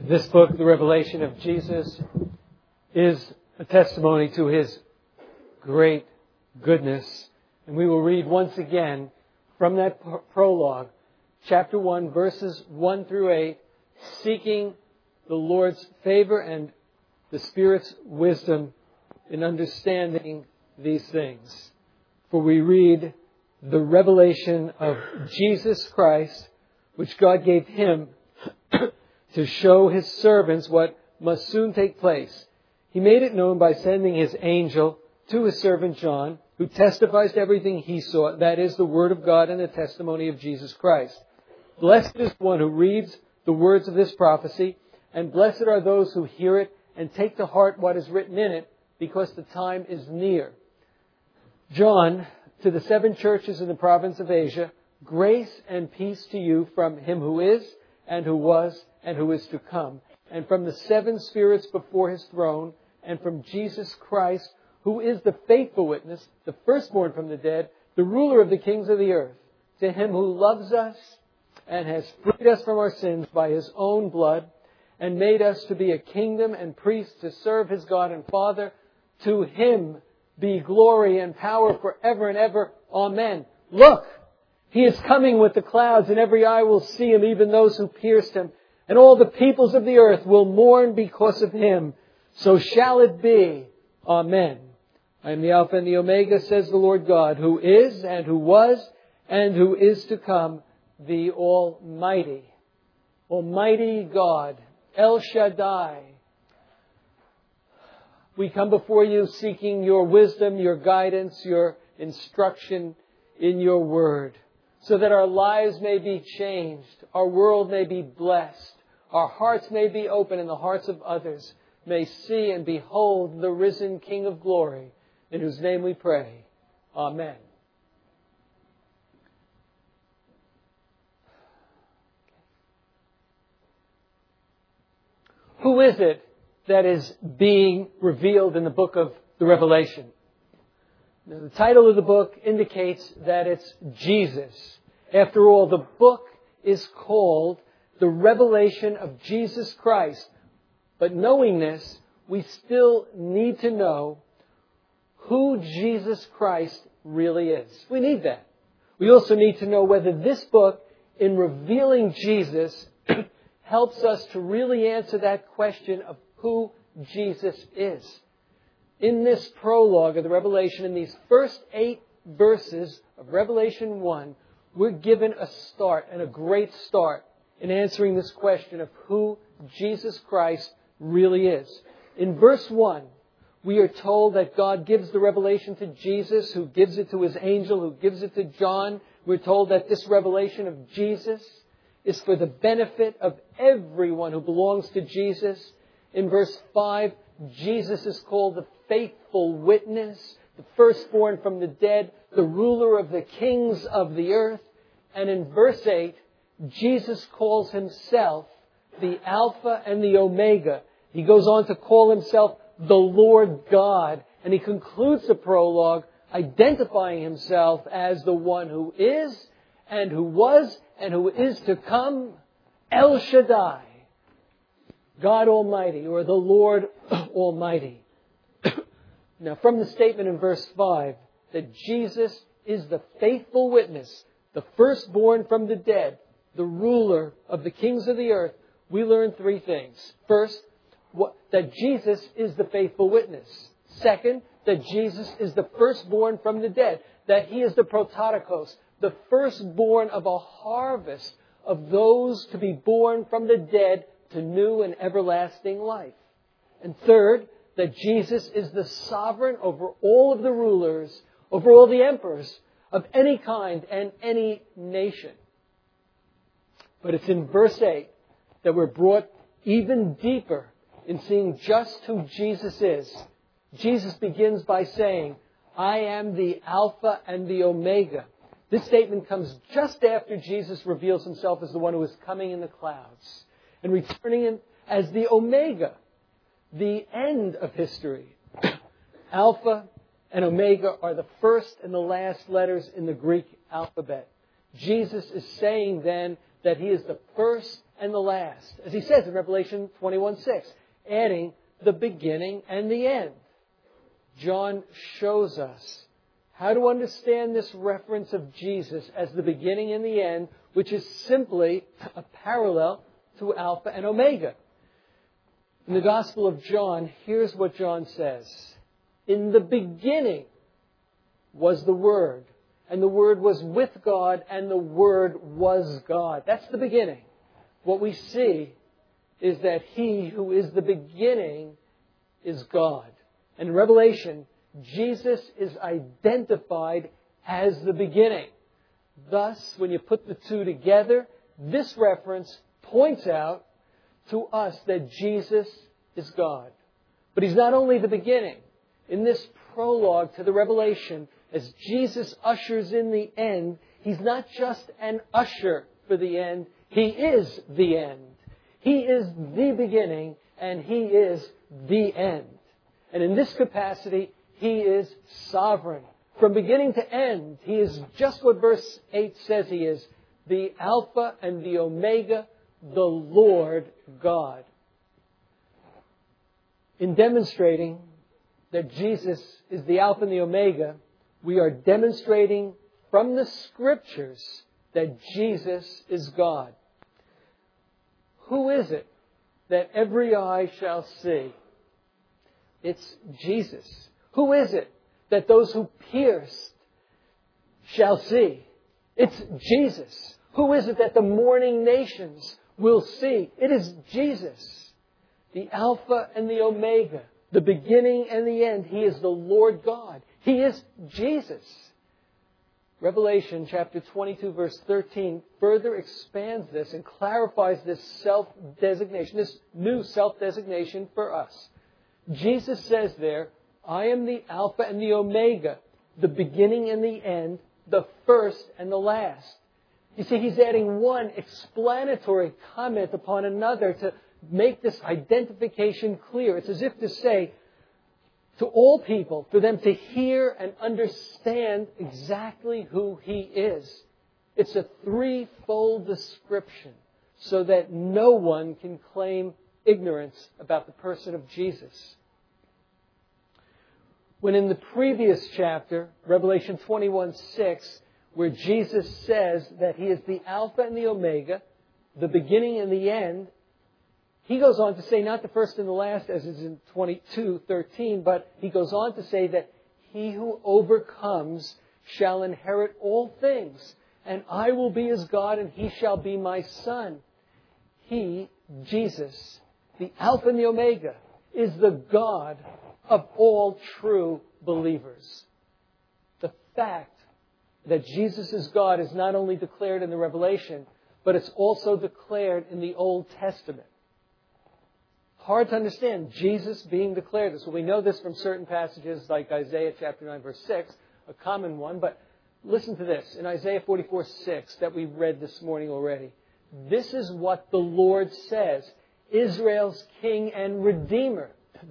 This book, the Revelation of Jesus, is a testimony to His great goodness. And we will read once again from that prologue, chapter 1, verses 1 through 8, seeking the Lord's favor and the Spirit's wisdom in understanding these things. For we read the revelation of Jesus Christ, which God gave Him to show His servants what must soon take place. He made it known by sending His angel to His servant John, who testifies to everything he saw, that is, the Word of God and the testimony of Jesus Christ. Blessed is the one who reads the words of this prophecy, and blessed are those who hear it and take to heart what is written in it, because the time is near. John, to the 7 churches in the province of Asia, grace and peace to you from Him who is, and who was, and who is to come, and from the 7 spirits before His throne, and from Jesus Christ, who is the faithful witness, the firstborn from the dead, the ruler of the kings of the earth. To Him who loves us and has freed us from our sins by His own blood, and made us to be a kingdom and priests to serve His God and Father, to Him be glory and power forever and ever. Amen. Look, He is coming with the clouds, and every eye will see Him, even those who pierced Him. And all the peoples of the earth will mourn because of Him. So shall it be. Amen. I am the Alpha and the Omega, says the Lord God, who is, and who was, and who is to come, the Almighty. Almighty God, El Shaddai. We come before you seeking your wisdom, your guidance, your instruction in your word, so that our lives may be changed, our world may be blessed, our hearts may be open, and the hearts of others may see and behold the risen King of glory, in whose name we pray. Amen. Who is it that is being revealed in the book of the Revelation? Now, the title of the book indicates that it's Jesus. After all, the book is called The Revelation of Jesus Christ. But knowing this, we still need to know who Jesus Christ really is. We need that. We also need to know whether this book, in revealing Jesus, helps us to really answer that question of who Jesus is. In this prologue of the Revelation, in these first 8 verses of Revelation 1, we're given a start, and a great start, in answering this question of who Jesus Christ really is. In verse 1, we are told that God gives the revelation to Jesus, who gives it to His angel, who gives it to John. We're told that this revelation of Jesus is for the benefit of everyone who belongs to Jesus. In verse 5, Jesus is called the faithful witness, the firstborn from the dead, the ruler of the kings of the earth. And in verse 8, Jesus calls Himself the Alpha and the Omega. He goes on to call Himself the Lord God. And he concludes the prologue identifying Himself as the one who is, and who was, and who is to come, El Shaddai, God Almighty, or the Lord Almighty. Now, from the statement in verse 5 that Jesus is the faithful witness, the firstborn from the dead, the ruler of the kings of the earth, we learn 3 things. First, that Jesus is the faithful witness. Second, that Jesus is the firstborn from the dead, that He is the prototokos, the firstborn of a harvest of those to be born from the dead to new and everlasting life. And third, that Jesus is the sovereign over all of the rulers, over all the emperors of any kind and any nation. But it's in verse 8 that we're brought even deeper in seeing just who Jesus is. Jesus begins by saying, I am the Alpha and the Omega. This statement comes just after Jesus reveals Himself as the one who is coming in the clouds and returning in as the Omega, the end of history. Alpha and Omega are the first and the last letters in the Greek alphabet. Jesus is saying then that He is the first and the last. As he says in Revelation 21:6, adding the beginning and the end. John shows us how to understand this reference of Jesus as the beginning and the end, which is simply a parallel to Alpha and Omega. In the Gospel of John, here's what John says. In the beginning was the Word, and the Word was with God, and the Word was God. That's the beginning. What we see is that He who is the beginning is God. And in Revelation, Jesus is identified as the beginning. Thus, when you put the two together, this reference points out to us that Jesus is God. But He's not only the beginning. In this prologue to the Revelation, as Jesus ushers in the end, He's not just an usher for the end. He is the end. He is the beginning, and He is the end. And in this capacity, He is sovereign. From beginning to end, He is just what verse 8 says He is. The Alpha and the Omega, the Lord God. In demonstrating that Jesus is the Alpha and the Omega, we are demonstrating from the Scriptures that Jesus is God. Who is it that every eye shall see? It's Jesus. Who is it that those who pierced shall see? It's Jesus. Who is it that the mourning nations will see? It is Jesus. The Alpha and the Omega, the beginning and the end. He is the Lord God. He is Jesus. Revelation chapter 22 verse 13 further expands this and clarifies this self-designation, this new self-designation for us. Jesus says there, I am the Alpha and the Omega, the beginning and the end, the first and the last. You see, He's adding one explanatory comment upon another to make this identification clear. It's as if to say to all people, for them to hear and understand exactly who He is. It's a threefold description so that no one can claim ignorance about the person of Jesus. When in the previous chapter, Revelation 21:6, where Jesus says that He is the Alpha and the Omega, the beginning and the end, He goes on to say not the first and the last as is in 22:13, but He goes on to say that He who overcomes shall inherit all things, and I will be His God and He shall be my Son. He, Jesus, the Alpha and the Omega, is the God of all true believers. The fact that Jesus is God is not only declared in the Revelation, but it's also declared in the Old Testament. Hard to understand Jesus being declared this. Well, we know this from certain passages like Isaiah chapter 9 verse 6, a common one, but listen to this. In Isaiah 44:6 that we read this morning already, this is what the Lord says, Israel's King and Redeemer,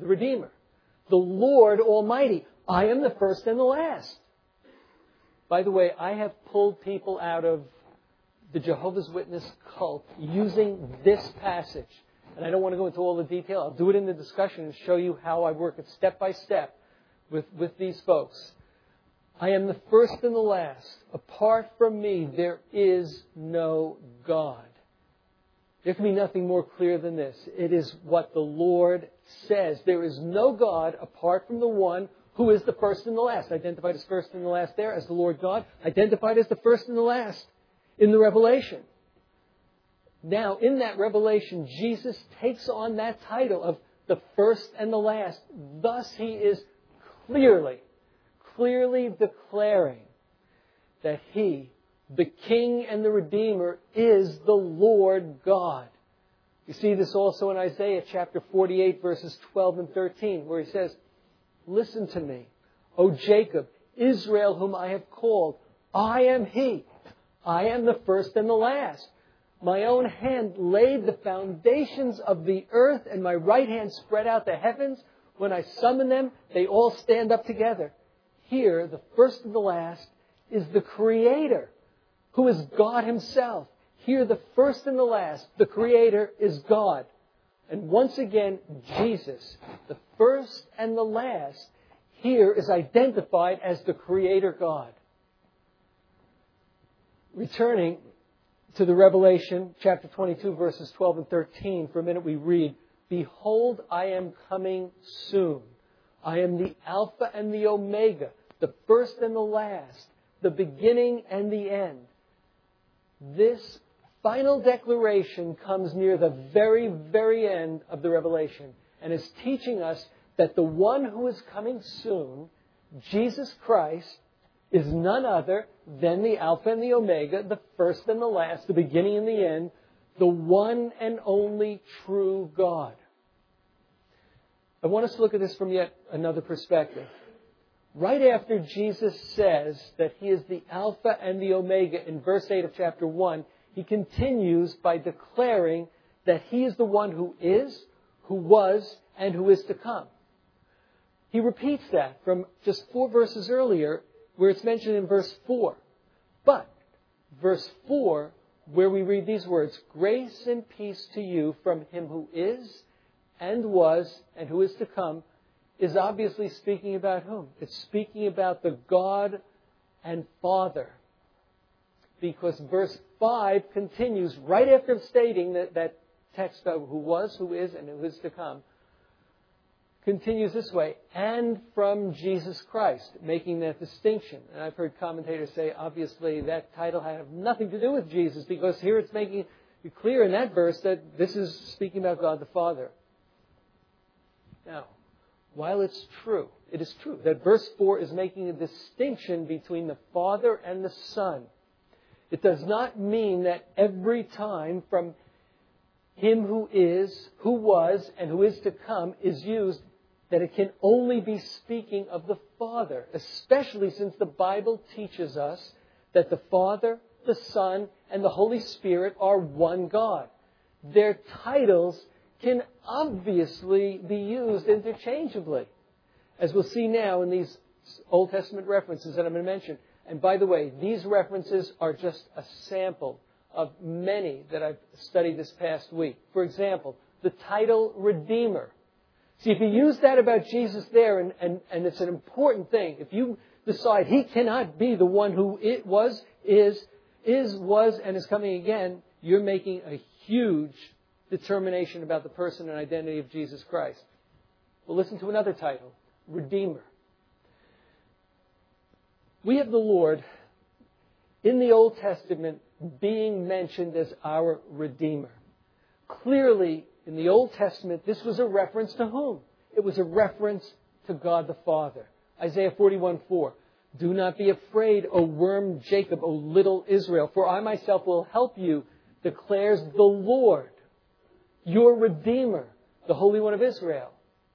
the Lord Almighty. I am the first and the last. By the way, I have pulled people out of the Jehovah's Witness cult using this passage. And I don't want to go into all the detail. I'll do it in the discussion and show you how I work it step by step with these folks. I am the first and the last. Apart from me, there is no God. There can be nothing more clear than this. It is what the Lord says. There is no God apart from the one who is the first and the last. Identified as first and the last there as the Lord God. Identified as the first and the last in the Revelation. Now, in that revelation, Jesus takes on that title of the first and the last. Thus, He is clearly declaring that He, the King and the Redeemer, is the Lord God. You see this also in Isaiah chapter 48, verses 12 and 13, where He says, listen to me, O Jacob, Israel, whom I have called. I am He. I am the first and the last. My own hand laid the foundations of the earth, and my right hand spread out the heavens. When I summon them, they all stand up together. Here, the first and the last is the Creator, who is God Himself. Here, the first and the last, the Creator, is God. And once again, Jesus, the first and the last, here is identified as the Creator God. Returning to the Revelation, chapter 22, verses 12 and 13, for a minute we read, "Behold, I am coming soon. I am the Alpha and the Omega, the first and the last, the beginning and the end." This final declaration comes near the very, very end of the Revelation and is teaching us that the one who is coming soon, Jesus Christ, is none other than the Alpha and the Omega, the first and the last, the beginning and the end, the one and only true God. I want us to look at this from yet another perspective. Right after Jesus says that He is the Alpha and the Omega in verse 8 of chapter 1, He continues by declaring that He is the one who is, who was, and who is to come. He repeats that from just 4 verses earlier, where it's mentioned in verse 4. But verse 4, where we read these words, "Grace and peace to you from Him who is, and was, and who is to come," is obviously speaking about whom? It's speaking about the God and Father. Because verse 5 continues right after stating that text of who was, who is, and who is to come, continues this way, "and from Jesus Christ," making that distinction. And I've heard commentators say, obviously, that title had nothing to do with Jesus, because here it's making it clear in that verse that this is speaking about God the Father. Now, while it is true that verse 4 is making a distinction between the Father and the Son, it does not mean that every time from Him who is, who was, and who is to come is used, that it can only be speaking of the Father, especially since the Bible teaches us that the Father, the Son, and the Holy Spirit are one God. Their titles can obviously be used interchangeably, as we'll see now in these Old Testament references that I'm going to mention. And by the way, these references are just a sample of many that I've studied this past week. For example, the title Redeemer. See, if you use that about Jesus there, and it's an important thing, if you decide He cannot be the one who was, and is coming again, you're making a huge determination about the person and identity of Jesus Christ. Well, listen to another title, Redeemer. We have the Lord in the Old Testament being mentioned as our Redeemer. Clearly, in the Old Testament, this was a reference to whom? It was a reference to God the Father. Isaiah 41:4. "Do not be afraid, O worm Jacob, O little Israel, for I myself will help you, declares the Lord, your Redeemer, the Holy One of Israel."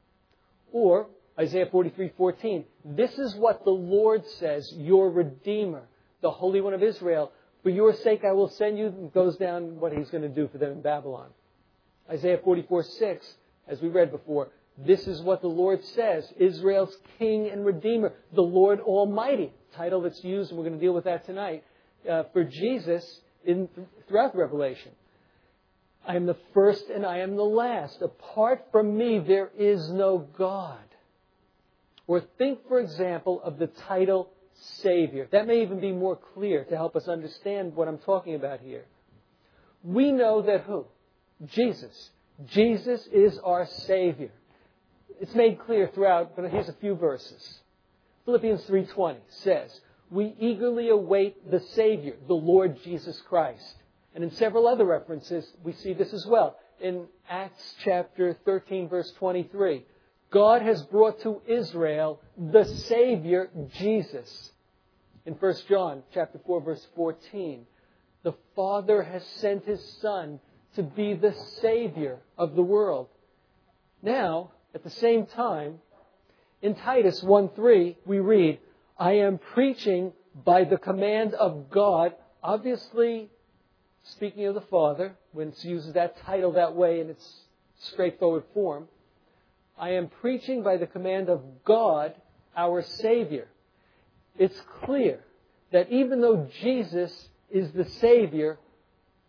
Or Isaiah 43:14. "This is what the Lord says, your Redeemer, the Holy One of Israel. For your sake I will send you," and goes down what He's going to do for them in Babylon. Isaiah 44:6, as we read before, "This is what the Lord says, Israel's King and Redeemer, the Lord Almighty," title that's used, and we're going to deal with that tonight, for Jesus throughout the Revelation. "I am the first and I am the last. Apart from me, there is no God." Or think, for example, of the title Savior. That may even be more clear to help us understand what I'm talking about here. We know that who? Jesus. Jesus is our Savior. It's made clear throughout, but here's a few verses. Philippians 3:20 says, "We eagerly await the Savior, the Lord Jesus Christ." And in several other references, we see this as well. In Acts chapter 13, verse 23, God has brought to Israel the Savior, Jesus. In 1 John chapter 4, verse 14, the Father has sent His Son to be the Savior of the world. Now, at the same time, in Titus 1:3, we read, "I am preaching by the command of God," obviously speaking of the Father, when it uses that title that way in its straightforward form. "I am preaching by the command of God, our Savior." It's clear that even though Jesus is the Savior,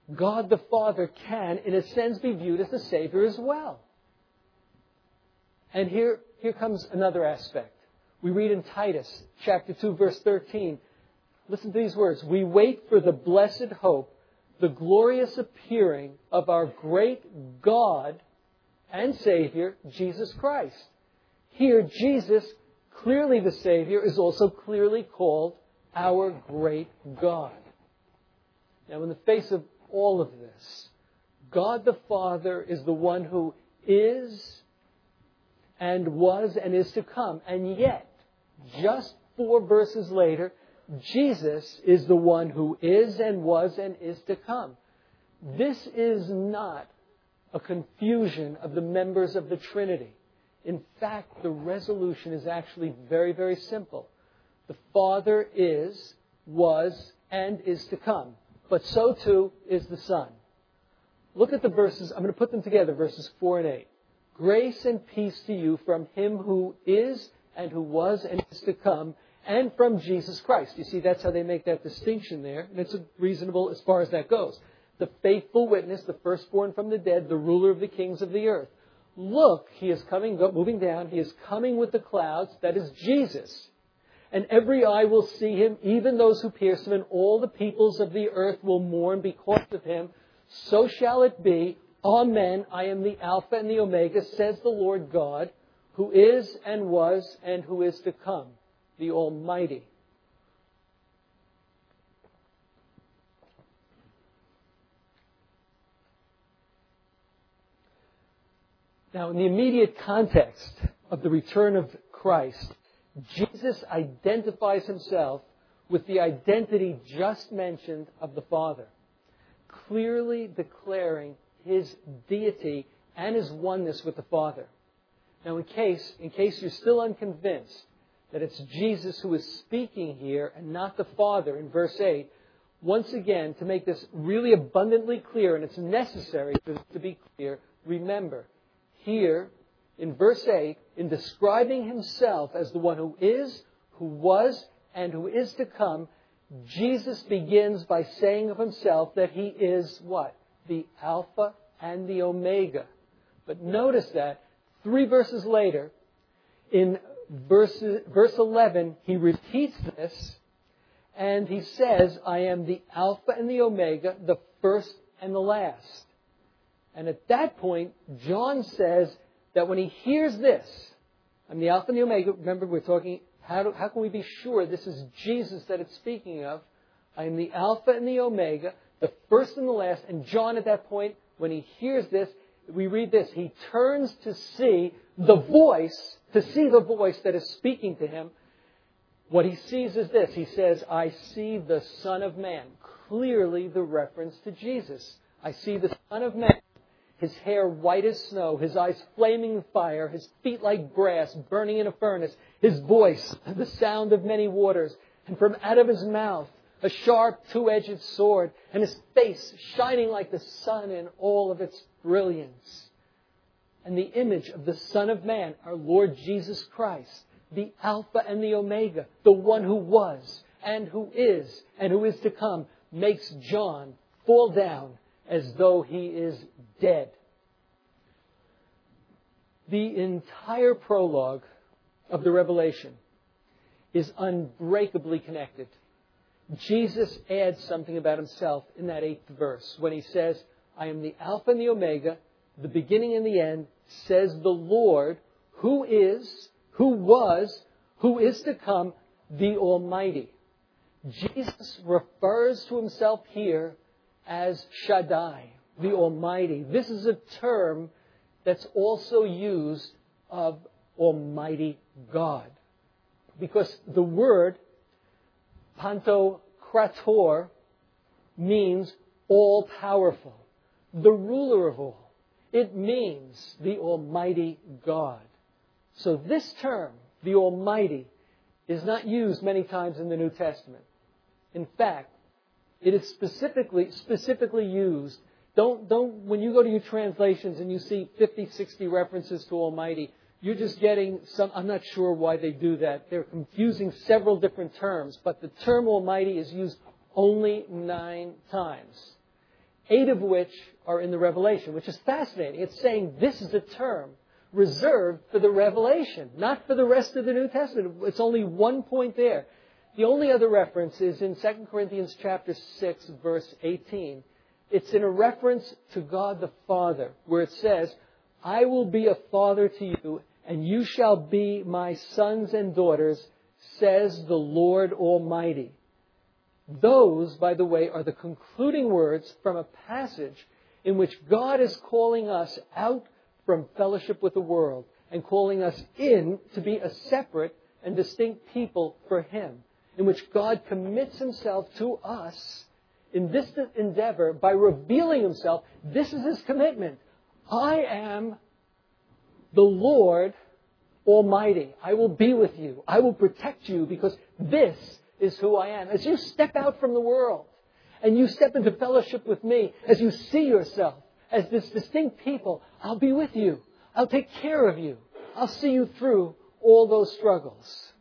God the Father can, in a sense, be viewed as the Savior as well. And here comes another aspect. We read in Titus chapter 2, verse 13. Listen to these words. We wait for the blessed hope, the glorious appearing of our great God and Savior, Jesus Christ. Here, Jesus, clearly the Savior, is also clearly called our great God. Now, in the face of all of this, God the Father is the one who is and was and is to come. And yet, just 4 verses later, Jesus is the one who is and was and is to come. This is not a confusion of the members of the Trinity. In fact, the resolution is actually very, very simple. The Father is, was, and is to come. But so too is the Son. Look at the verses. I'm going to put them together, verses 4 and 8. Grace and peace to you from Him who is and who was and is to come, and from Jesus Christ. You see, that's how they make that distinction there. And it's reasonable as far as that goes. The faithful witness, the firstborn from the dead, the ruler of the kings of the earth. Look, He is coming, moving down. He is coming with the clouds. That is Jesus. And every eye will see Him, even those who pierced Him, and all the peoples of the earth will mourn because of Him. So shall it be. Amen. I am the Alpha and the Omega, says the Lord God, who is and was and who is to come, the Almighty. Now, in the immediate context of the return of Christ, Jesus identifies Himself with the identity just mentioned of the Father, clearly declaring His deity and His oneness with the Father. Now, in case you're still unconvinced that it's Jesus who is speaking here and not the Father in verse 8, once again, to make this really abundantly clear, and it's necessary to be clear, remember, here in verse 8, in describing Himself as the one who is, who was, and who is to come, Jesus begins by saying of Himself that He is what? The Alpha and the Omega. But notice that 3 verses later, in verse 11, He repeats this, and He says, I am the Alpha and the Omega, the first and the last. And at that point, John says that when he hears this, I'm the Alpha and the Omega, remember we're talking, how can we be sure this is Jesus that it's speaking of? I am the Alpha and the Omega, the first and the last. And John at that point, when he hears this, we read this, he turns to see the voice that is speaking to him. What he sees is this. He says, I see the Son of Man. Clearly the reference to Jesus. I see the Son of Man. His hair white as snow, His eyes flaming with fire, His feet like brass burning in a furnace, His voice, the sound of many waters, and from out of His mouth, a sharp two-edged sword, and His face shining like the sun in all of its brilliance. And the image of the Son of Man, our Lord Jesus Christ, the Alpha and the Omega, the one who was and who is to come, makes John fall down as though he is dead. The entire prologue of the Revelation is unbreakably connected. Jesus adds something about Himself in that 8th verse when He says, I am the Alpha and the Omega, the beginning and the end, says the Lord, who is, who was, who is to come, the Almighty. Jesus refers to Himself here as Shaddai, the Almighty. This is a term that's also used of Almighty God. Because the word Pantokrator means all-powerful, the ruler of all. It means the Almighty God. So this term, the Almighty, is not used many times in the New Testament. In fact, it is specifically used. When you go to your translations and you see 50, 60 references to Almighty, you're just getting some, I'm not sure why they do that. They're confusing several different terms, but the term Almighty is used only 9 times. 8 of which are in the Revelation, which is fascinating. It's saying this is a term reserved for the Revelation, not for the rest of the New Testament. It's only one point there. The only other reference is in 2 Corinthians chapter 6, verse 18. It's in a reference to God the Father, where it says, I will be a father to you, and you shall be my sons and daughters, says the Lord Almighty. Those, by the way, are the concluding words from a passage in which God is calling us out from fellowship with the world and calling us in to be a separate and distinct people for Him, in which God commits Himself to us in this endeavor by revealing Himself. This is His commitment. I am the Lord Almighty. I will be with you. I will protect you because this is who I am. As you step out from the world and you step into fellowship with me, as you see yourself as this distinct people, I'll be with you. I'll take care of you. I'll see you through all those struggles.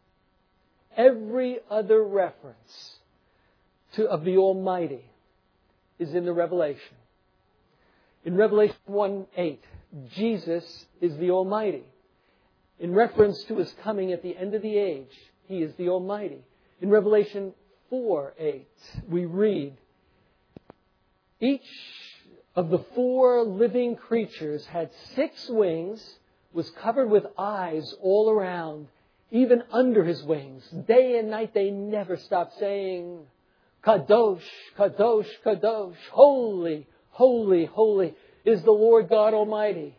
Every other reference of the Almighty is in the Revelation. In Revelation 1:8, Jesus is the Almighty. In reference to His coming at the end of the age, He is the Almighty. In Revelation 4:8, we read, each of the 4 living creatures had 6 wings, was covered with eyes all around, even under His wings. Day and night they never stopped saying, Kadosh, Kadosh, Kadosh, holy, holy, holy is the Lord God Almighty.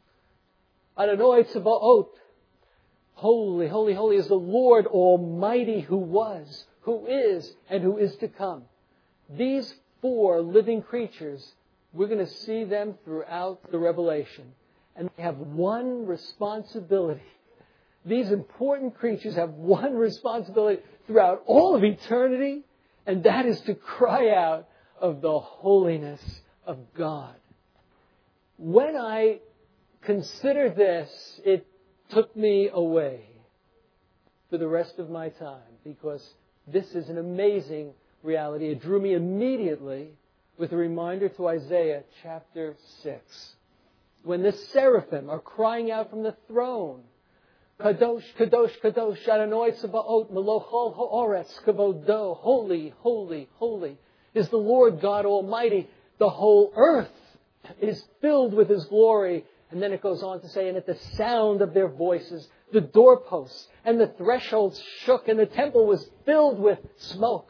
Adonai Tzevaot, holy, holy, holy is the Lord Almighty who was, who is, and who is to come. These 4 living creatures, we're going to see them throughout the Revelation. And they have one responsibility. These important creatures have one responsibility throughout all of eternity, and that is to cry out of the holiness of God. When I considered this, it took me away for the rest of my time, because this is an amazing reality. It drew me immediately with a reminder to Isaiah chapter 6. When the seraphim are crying out from the throne, Kadosh, Kadosh, Kadosh, Adonai Tzevaot, Melochol Ha'oretz, Kavodo, holy, holy, holy is the Lord God Almighty. The whole earth is filled with His glory. And then it goes on to say, and at the sound of their voices, the doorposts and the thresholds shook, and the temple was filled with smoke.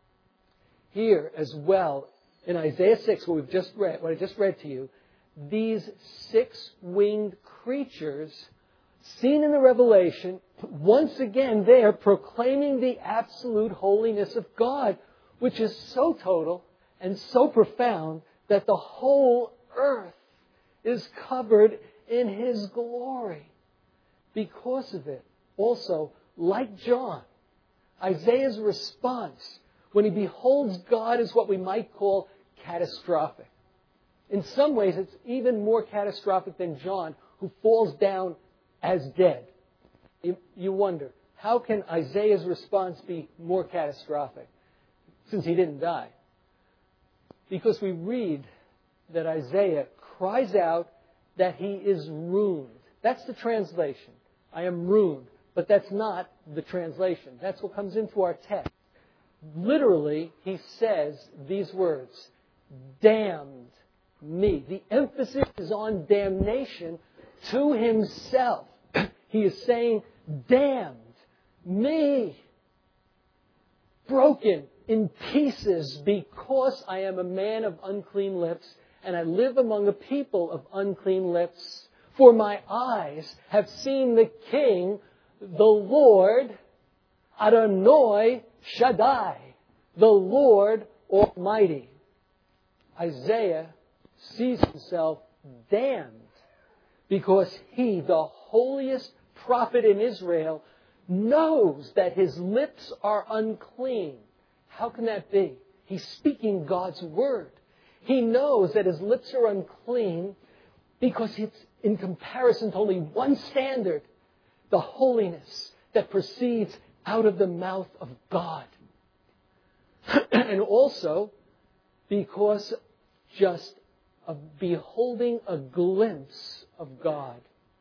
Here as well, in Isaiah 6, what I just read to you, these 6-winged creatures, seen in the Revelation, once again there proclaiming the absolute holiness of God, which is so total and so profound that the whole earth is covered in His glory. Because of it, also, like John, Isaiah's response when he beholds God is what we might call catastrophic. In some ways, it's even more catastrophic than John, who falls down as dead. You wonder, how can Isaiah's response be more catastrophic since he didn't die? Because we read that Isaiah cries out that he is ruined. That's the translation. I am ruined. But that's not the translation. That's what comes into our text. Literally, he says these words, damned me. The emphasis is on damnation to himself. He is saying, damned me. Broken in pieces because I am a man of unclean lips and I live among a people of unclean lips. For my eyes have seen the King, the Lord, Adonai Shaddai, the Lord Almighty. Isaiah sees himself damned because he, the holiest prophet in Israel, knows that his lips are unclean. How can that be? He's speaking God's word. He knows that his lips are unclean because it's in comparison to only one standard, the holiness that proceeds out of the mouth of God. And also because just of beholding a glimpse of God.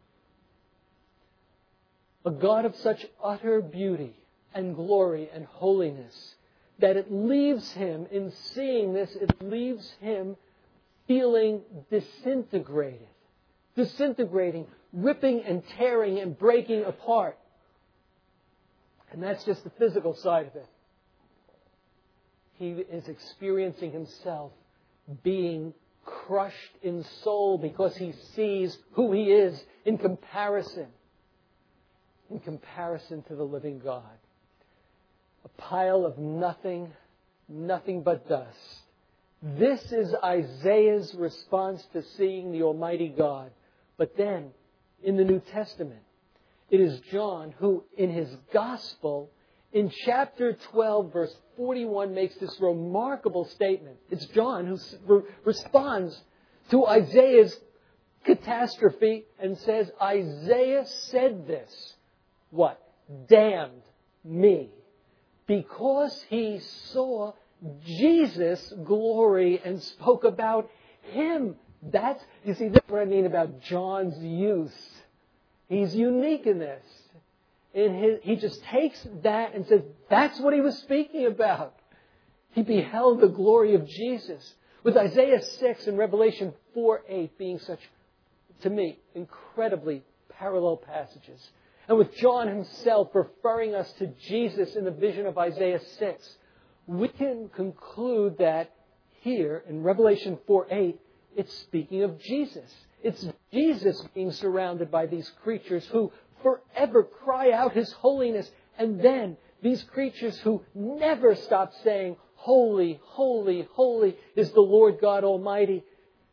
A God of such utter beauty and glory and holiness that it leaves him, in seeing this, it leaves him feeling disintegrating, ripping and tearing and breaking apart. And that's just the physical side of it. He is experiencing himself being crushed in soul because he sees who he is in comparison to the living God. A pile of nothing but dust. This is Isaiah's response to seeing the Almighty God. But then, in the New Testament, it is John who, in his Gospel, in chapter 12, verse 41, makes this remarkable statement. It's John who responds to Isaiah's catastrophe and says, Isaiah said this. What? Damned me. Because he saw Jesus' glory and spoke about him. That's what I mean about John's use. He's unique in this. He just takes that and says, that's what he was speaking about. He beheld the glory of Jesus. With Isaiah 6 and Revelation 4:8 being such, to me, incredibly parallel passages. And with John himself referring us to Jesus in the vision of Isaiah 6, we can conclude that here in Revelation 4:8, it's speaking of Jesus. It's Jesus being surrounded by these creatures who forever cry out his holiness. And then these creatures who never stop saying, holy, holy, holy is the Lord God Almighty.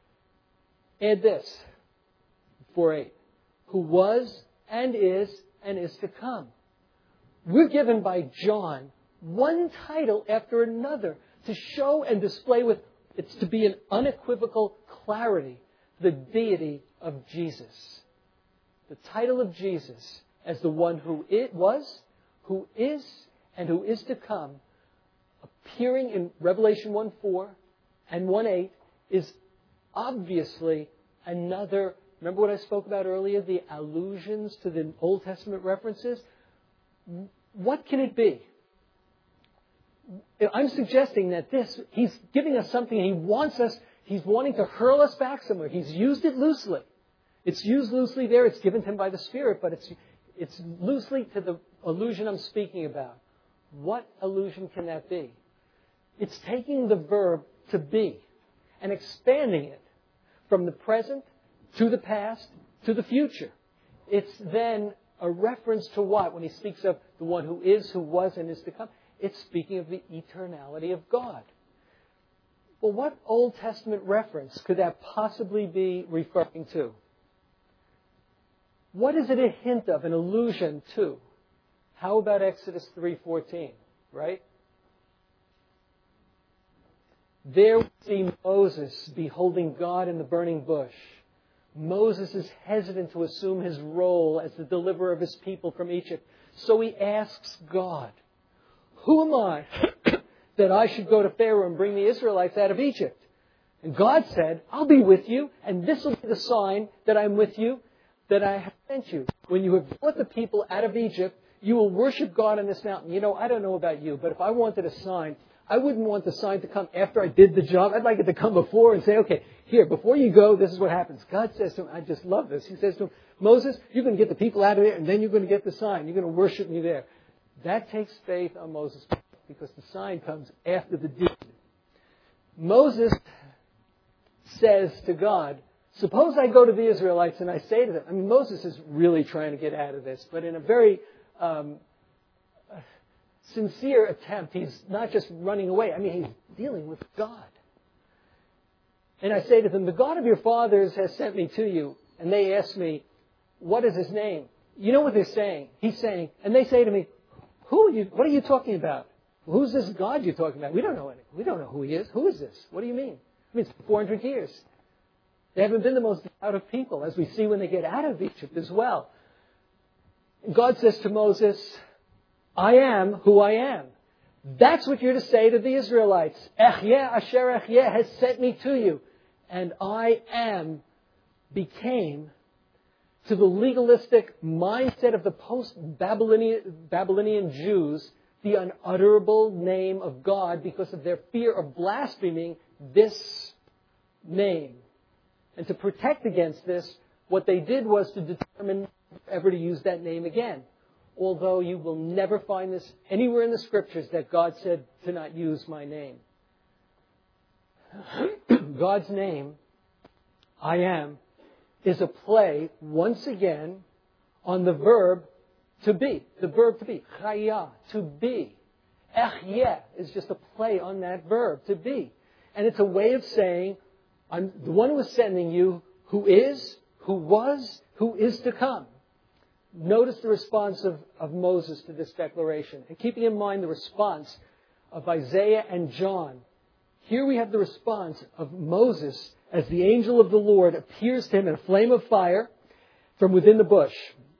Add this, 4:8, who was and is to come. We're given by John one title after another to show and display with, it's to be an unequivocal clarity, the deity of Jesus. The title of Jesus as the one who it was, who is, and who is to come, appearing in Revelation 1:4 and 1:8 is obviously another. Remember what I spoke about earlier, the allusions to the Old Testament references? What can it be? I'm suggesting that he's giving us something he's wanting to hurl us back somewhere. He's used it loosely. It's used loosely there. It's given to him by the Spirit, but it's loosely to the allusion I'm speaking about. What allusion can that be? It's taking the verb to be and expanding it from the present to the past, to the future. It's then a reference to what? When he speaks of the one who is, who was, and is to come, it's speaking of the eternality of God. Well, what Old Testament reference could that possibly be referring to? What is it a hint of, an allusion to? How about Exodus 3:14, right? There we see Moses beholding God in the burning bush. Moses is hesitant to assume his role as the deliverer of his people from Egypt. So he asks God, who am I that I should go to Pharaoh and bring the Israelites out of Egypt? And God said, I'll be with you, and this will be the sign that I'm with you, that I have sent you. When you have brought the people out of Egypt, you will worship God on this mountain. You know, I don't know about you, but if I wanted a sign, I wouldn't want the sign to come after I did the job. I'd like it to come before and say, okay, here, before you go, this is what happens. God says to him, I just love this. He says to him, Moses, you're going to get the people out of there, and then you're going to get the sign. You're going to worship me there. That takes faith on Moses' part, because the sign comes after the deed. Moses says to God, suppose I go to the Israelites and I say to them, I mean, Moses is really trying to get out of this, but in a very sincere attempt. He's not just running away. I mean, he's dealing with God. And I say to them, the God of your fathers has sent me to you. And they ask me, what is his name? You know what they're saying? He's saying, and they say to me, what are you talking about? Who's this God you're talking about? We don't know anything. We don't know who he is. Who is this? What do you mean? I mean, it's 400 years. They haven't been the most devout of people, as we see when they get out of Egypt as well. And God says to Moses, I am who I am. That's what you're to say to the Israelites. Ehyeh Asher Ehyeh has sent me to you. and I am became, to the legalistic mindset of the post-Babylonian Jews, the unutterable name of God because of their fear of blaspheming this name. And to protect against this, what they did was to determine ever to use that name again. Although you will never find this anywhere in the Scriptures that God said to not use my name. God's name, I am, is a play, once again, on the verb to be. The verb to be. Chaya, to be. Ehyeh is just a play on that verb, to be. And it's a way of saying, I'm the one who is sending you, who is, who was, who is to come. Notice the response of Moses to this declaration. And keeping in mind the response of Isaiah and John. Here we have the response of Moses as the angel of the Lord appears to him in a flame of fire from within the bush.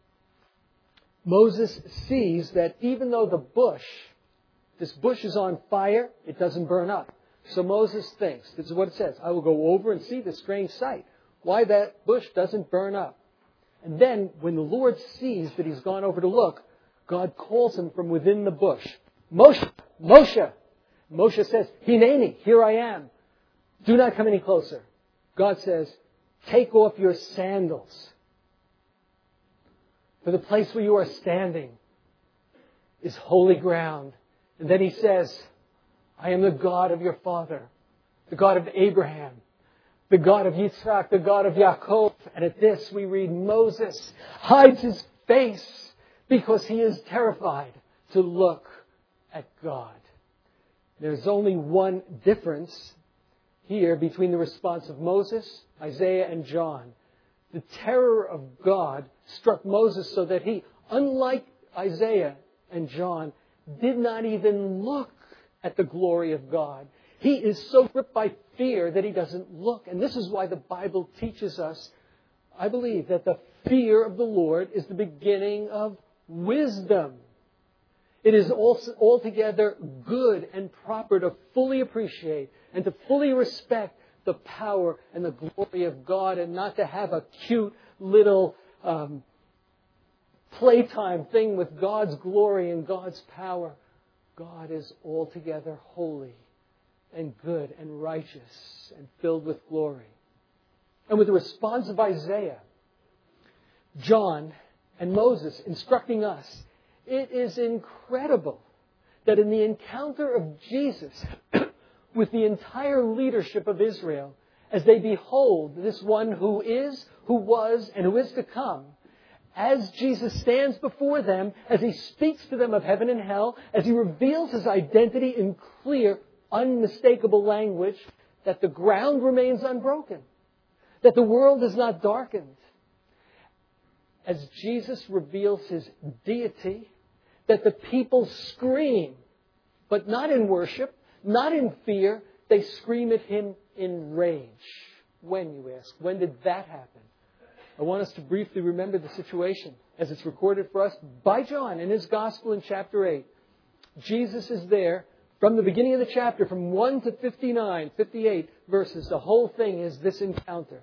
Moses sees that even though this bush is on fire, it doesn't burn up. So Moses thinks, this is what it says, I will go over and see this strange sight. Why that bush doesn't burn up. And then, when the Lord sees that he's gone over to look, God calls him from within the bush. Moshe! Moshe! Moshe says, Hineni, here I am. Do not come any closer. God says, take off your sandals. For the place where you are standing is holy ground. And then he says, I am the God of your father, the God of Abraham, the God of Yitzhak, the God of Yaakov. And at this we read Moses hides his face because he is terrified to look at God. There's only one difference here between the response of Moses, Isaiah, and John. The terror of God struck Moses so that he, unlike Isaiah and John, did not even look at the glory of God. He is so gripped by fear that he doesn't look. And this is why the Bible teaches us, I believe, that the fear of the Lord is the beginning of wisdom. It is also altogether good and proper to fully appreciate and to fully respect the power and the glory of God, and not to have a cute little playtime thing with God's glory and God's power. God is altogether holy and good and righteous and filled with glory. And with the response of Isaiah, John, and Moses instructing us, it is incredible that in the encounter of Jesus with the entire leadership of Israel, as they behold this one who is, who was, and who is to come, as Jesus stands before them, as he speaks to them of heaven and hell, as he reveals his identity in clear, unmistakable language, that the ground remains unbroken, that the world is not darkened. As Jesus reveals his deity, that the people scream, but not in worship, not in fear, they scream at him in rage. When, you ask? When did that happen? I want us to briefly remember the situation as it's recorded for us by John in his Gospel in chapter 8. Jesus is there from the beginning of the chapter, from 1 to 59, 58 verses. The whole thing is this encounter.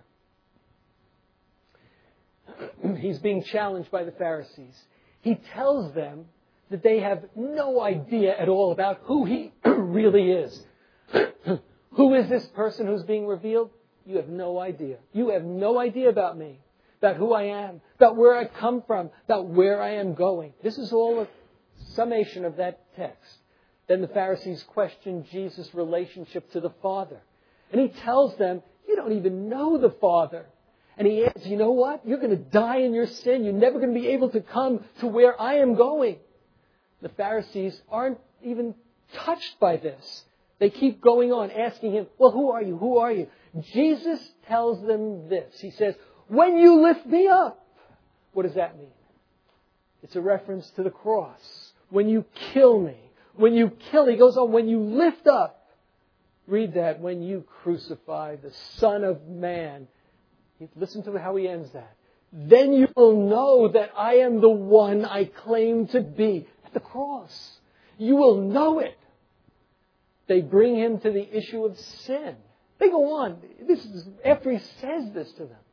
He's being challenged by the Pharisees. He tells them that they have no idea at all about who he really is. Who is this person who's being revealed? You have no idea. You have no idea about me, about who I am, about where I come from, about where I am going. This is all a summation of that text. Then the Pharisees question Jesus' relationship to the Father. And he tells them, you don't even know the Father. And he adds, you know what? You're going to die in your sin. You're never going to be able to come to where I am going. The Pharisees aren't even touched by this. They keep going on, asking him, well, who are you? Who are you? Jesus tells them this. He says, when you lift me up. What does that mean? It's a reference to the cross. When you kill me. When you kill, he goes on, when you lift up. Read that, when you crucify the Son of Man. Listen to how he ends that. Then you will know that I am the one I claim to be. At the cross. You will know it. They bring him to the issue of sin. They go on. This is after he says this to them.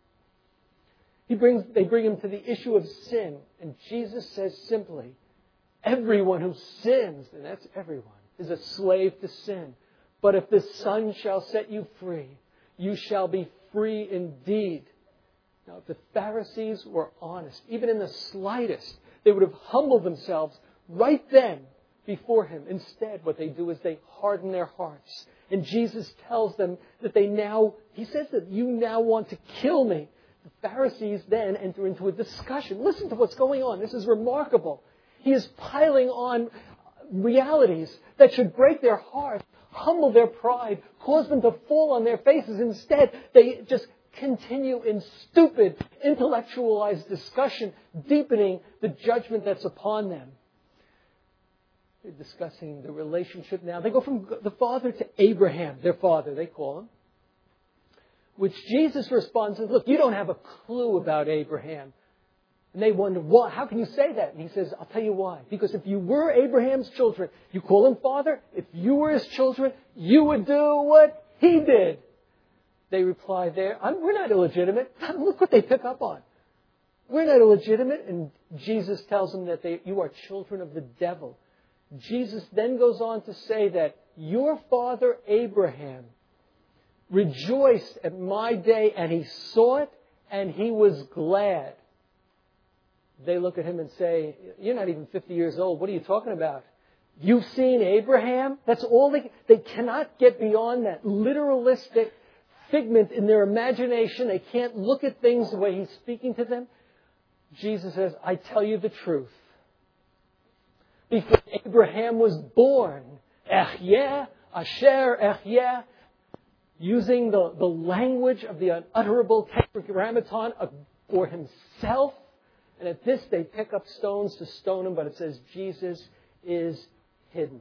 They bring him to the issue of sin. And Jesus says simply, everyone who sins, and that's everyone, is a slave to sin. But if the Son shall set you free, you shall be free indeed. Now, if the Pharisees were honest, even in the slightest, they would have humbled themselves right then before him. Instead, what they do is they harden their hearts. And Jesus tells them that he says that you now want to kill me. The Pharisees then enter into a discussion. Listen to what's going on. This is remarkable. He is piling on realities that should break their hearts, humble their pride, cause them to fall on their faces. Instead, they just continue in stupid, intellectualized discussion, deepening the judgment that's upon them. They're discussing the relationship now. They go from the father to Abraham, their father, they call him. Which Jesus responds with, look, you don't have a clue about Abraham. And they wonder, why? How can you say that? And he says, I'll tell you why. Because if you were Abraham's children, you call him father. If you were his children, you would do what he did. They reply we're not illegitimate. Look what they pick up on. We're not illegitimate. And Jesus tells them that you are children of the devil. Jesus then goes on to say that your father Abraham rejoiced at my day, and he saw it, and he was glad. They look at him and say, you're not even 50 years old. What are you talking about? You've seen Abraham? That's all they cannot get beyond that literalistic figment in their imagination. They can't look at things the way he's speaking to them. Jesus says, I tell you the truth. Before Abraham was born, Ehyeh, Asher Ehyeh, using the language of the unutterable tetragrammaton for himself. And at this, they pick up stones to stone him, but it says Jesus is hidden.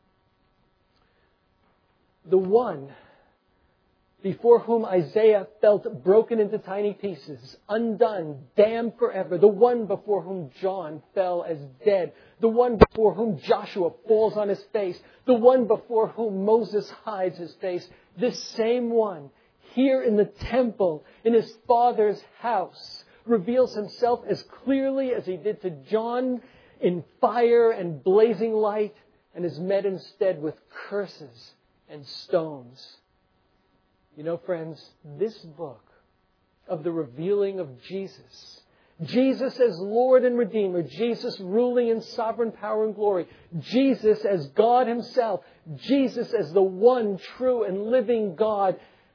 The one before whom Isaiah felt broken into tiny pieces, undone, damned forever. The one before whom John fell as dead. The one before whom Joshua falls on his face. The one before whom Moses hides his face. This same one, here in the temple, in his Father's house, reveals himself as clearly as he did to John in fire and blazing light, and is met instead with curses and stones. You know, friends, this book of the revealing of Jesus, Jesus as Lord and Redeemer, Jesus ruling in sovereign power and glory, Jesus as God himself, Jesus as the one true and living God.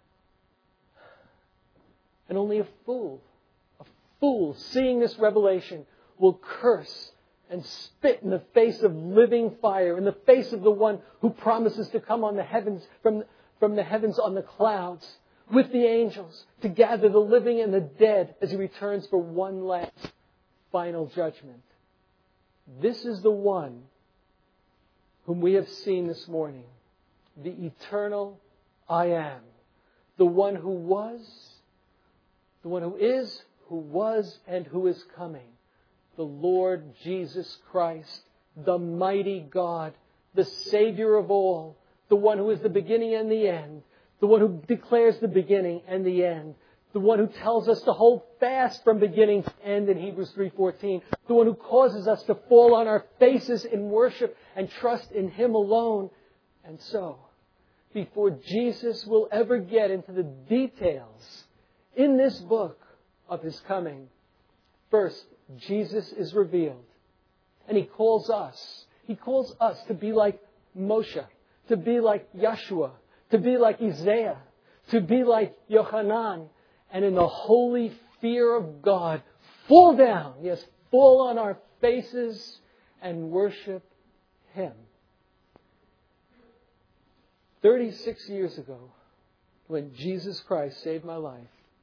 And only a fool seeing this revelation will curse and spit in the face of living fire, in the face of the one who promises to come on the heavens from the heavens on the clouds with the angels to gather the living and the dead as he returns for one last final judgment. This is the one whom we have seen this morning, the eternal I am, the one who was, the one who is, who was, and who is coming, the Lord Jesus Christ, the mighty God, the Savior of all, the one who is the beginning and the end, the one who declares the beginning and the end, the one who tells us to hold fast from beginning to end in Hebrews 3:14, the one who causes us to fall on our faces in worship and trust in him alone. And so, before Jesus will ever get into the details in this book of his coming, first, Jesus is revealed. And he calls us to be like Moshe, to be like Yeshua, to be like Isaiah, to be like Yochanan, and in the holy fear of God, fall down, fall on our faces and worship him. 36 years ago, when Jesus Christ saved my life,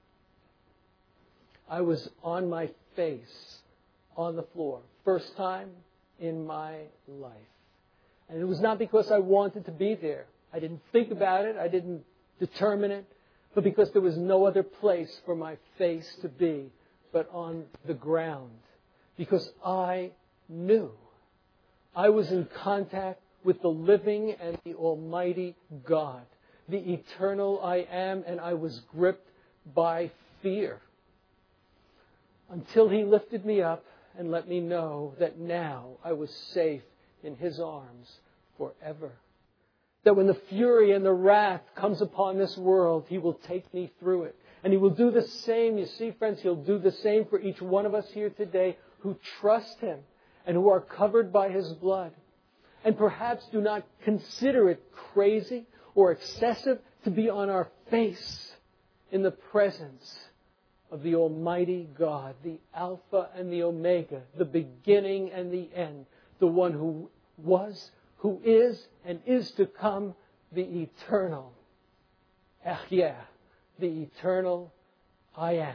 I was on my face on the floor. First time in my life. And it was not because I wanted to be there. I didn't think about it. I didn't determine it. But because there was no other place for my face to be but on the ground. Because I knew I was in contact with the living and the almighty God. the eternal I am, and I was gripped by fear. Until He lifted me up and let me know that now I was safe in His arms forever. That when the fury and the wrath comes upon this world, He will take me through it. And He will do the same, you see, friends, He'll do the same for each one of us here today who trust Him and who are covered by His blood. And perhaps do not consider it crazy or excessive to be on our face in the presence of the Almighty God, the Alpha and the Omega, the beginning and the end, the one who was, who is, and is to come, the eternal Ehyeh, the eternal I am.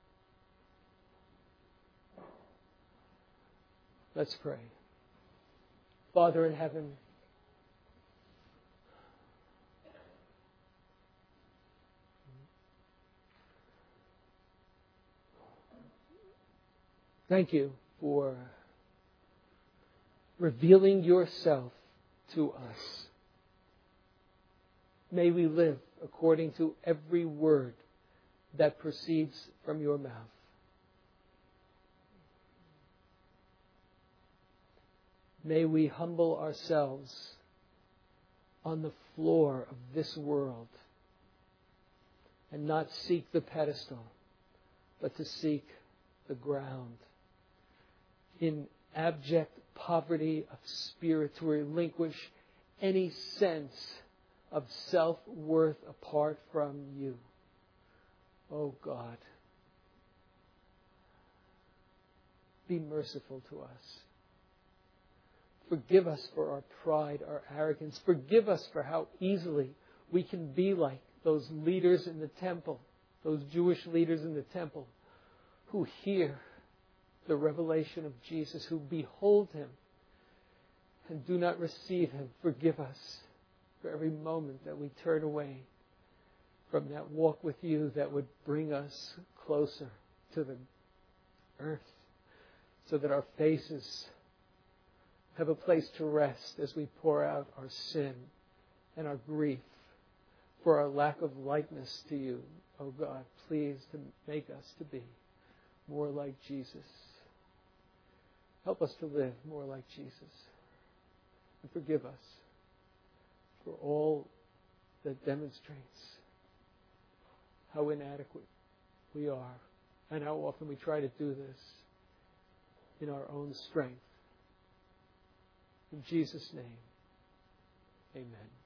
Let's pray. Father in heaven, thank you for revealing yourself to us. May we live according to every word that proceeds from your mouth. May we humble ourselves on the floor of this world and not seek the pedestal, but to seek the ground. In abject poverty of spirit, to relinquish any sense of self-worth apart from you. Oh God, be merciful to us. Forgive us for our pride, our arrogance. Forgive us for how easily we can be like those leaders in the temple, those Jewish leaders in the temple, who hear the revelation of Jesus, who behold Him and do not receive Him. Forgive us for every moment that we turn away from that walk with you that would bring us closer to the earth, so that our faces have a place to rest as we pour out our sin and our grief for our lack of likeness to you. Oh God, please to make us to be more like Jesus. Help us to live more like Jesus. And forgive us for all that demonstrates how inadequate we are and how often we try to do this in our own strength. In Jesus' name, amen.